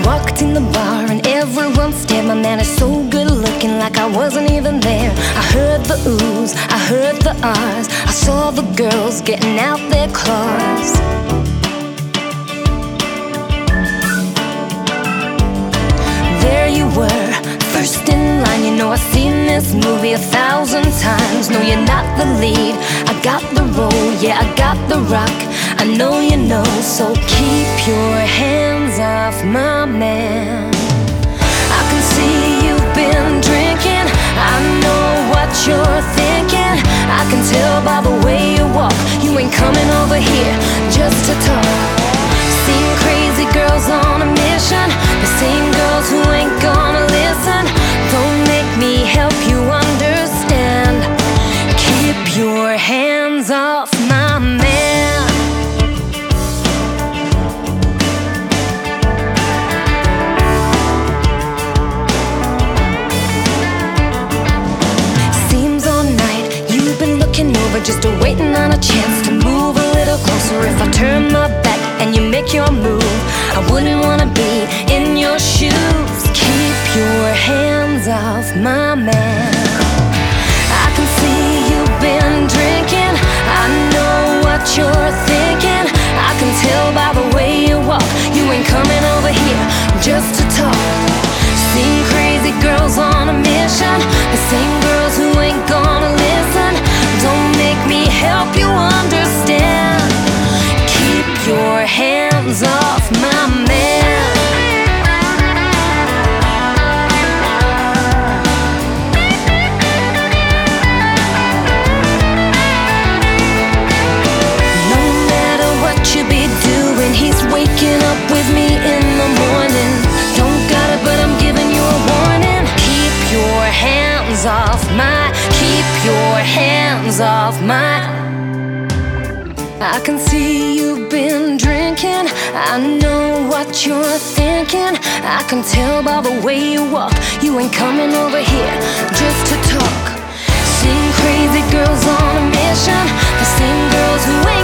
walked in the bar and everyone stared. My man is so good looking, like I wasn't even there. I heard the oohs, I heard the ahs, I saw the girls getting out their claws. There you were, first in line. You know I've seen this movie 1,000 times. No, you're not the lead, I got the role. Yeah, I got the rock, I know you know. So keep your hands off my man. I can see you've been drinking, I know what you're thinking. I can tell by the way you walk, you ain't coming over here just to talk. Seen crazy girls on a mission, the same girls who ain't gonna listen. Don't make me help you understand. Keep your hands off my man. Seems all night you've been looking over, just waiting on a chance to move a little closer. If I turn my back and you make your move, I wouldn't wanna be in your shoes. Keep your hands off my man. I can see you've been drinking, I know what you're thinking. I can tell by the way you walk, you ain't coming over here just to talk. Seen crazy girls on a mission, the same girls who ain't gonna listen. Don't make me help you understand. Keep your hands off my man. No matter what you be doing, he's waking up with me in the morning. Don't got it, but I'm giving you a warning. Keep your hands off my, keep your hands off my. I can see you've been drinking, I know what you're thinking. I can tell by the way you walk, you ain't coming over here just to talk. Seen crazy girls on a mission, the same girls who ain't